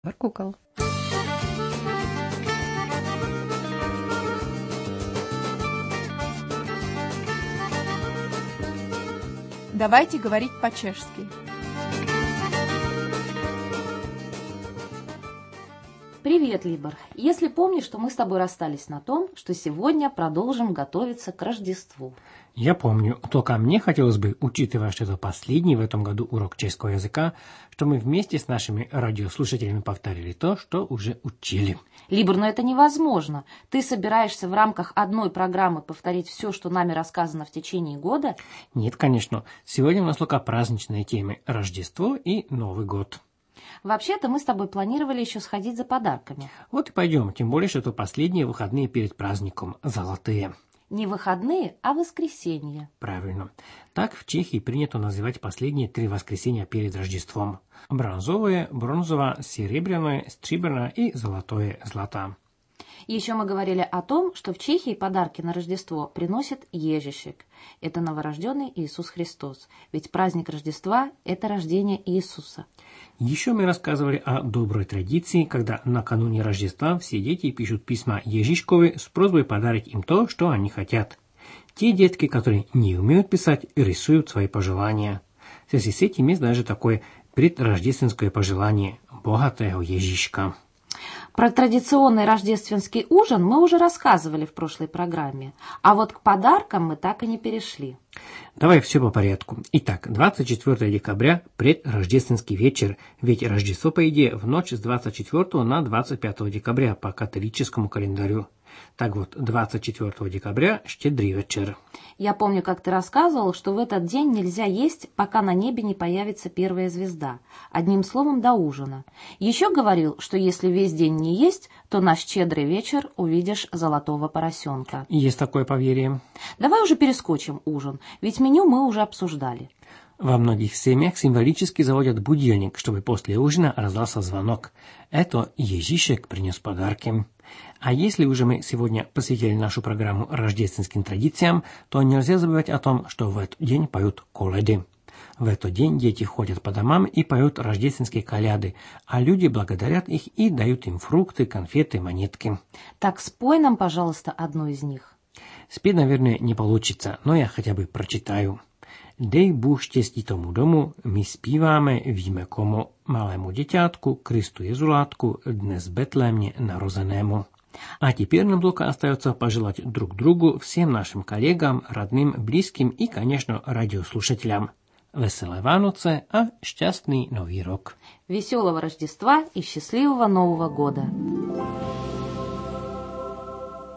Кукол. Давайте говорить по-чешски. Привет, Либор. Если помнишь, что мы с тобой расстались на том, что сегодня продолжим готовиться к Рождеству. Я помню, только мне хотелось бы, учитывая, что это последний в этом году урок чешского языка, что мы вместе с нашими радиослушателями повторили то, что уже учили. Либор, но это невозможно. Ты собираешься в рамках одной программы повторить все, что нами рассказано в течение года? Нет, конечно. Сегодня у нас только праздничные темы – Рождество и Новый год. Вообще-то мы с тобой планировали еще сходить за подарками. Вот и пойдем, тем более, что это последние выходные перед праздником, золотые. Не выходные, а воскресенье. Правильно. Так в Чехии принято называть последние 3 воскресенья перед Рождеством. Бронзовое, серебряное, сребряное и золотое злата. Еще мы говорили о том, что в Чехии подарки на Рождество приносит Ежишек. Это новорожденный Иисус Христос. Ведь праздник Рождества – это рождение Иисуса. Еще мы рассказывали о доброй традиции, когда накануне Рождества все дети пишут письма Ежишкове с просьбой подарить им то, что они хотят. Те детки, которые не умеют писать, рисуют свои пожелания. В связи с этим есть даже такое предрождественское пожелание – богатого Ежишка. Про традиционный рождественский ужин мы уже рассказывали в прошлой программе, а вот к подаркам мы так и не перешли. Давай все по порядку. Итак, 24 декабря – предрождественский вечер, ведь Рождество, по идее, в ночь с 24 на 25 декабря по католическому календарю. Так вот, 24 декабря – щедрый вечер. Я помню, как ты рассказывал, что в этот день нельзя есть, пока на небе не появится первая звезда. Одним словом, до ужина. Еще говорил, что если весь день не есть, то на щедрый вечер увидишь золотого поросенка. Есть такое поверье. Давай уже перескочим ужин, ведь меню мы уже обсуждали. Во многих семьях символически заводят будильник, чтобы после ужина раздался звонок. Это Ежишек принес подарки. А если уже мы сегодня посвятили нашу программу рождественским традициям, то нельзя забывать о том, что в этот день поют коледы. В этот день дети ходят по домам и поют рождественские коляды, а люди благодарят их и дают им фрукты, конфеты, монетки. Так спой нам, пожалуйста, одну из них. Спеть, наверное, не получится, но я хотя бы прочитаю. Dej Bůh štěstí tomu domu, my zpíváme, víme komu, malému děťátku, Kristu Jezulátku, dnes v Betlémě narozenému. А теперь нам только остается пожелать друг другу, всем нашим коллегам, родным, близким и, конечно, радиослушателям. Веселé Vánoce a šťastný Nový rok. Веселого Рождества и счастливого Нового года.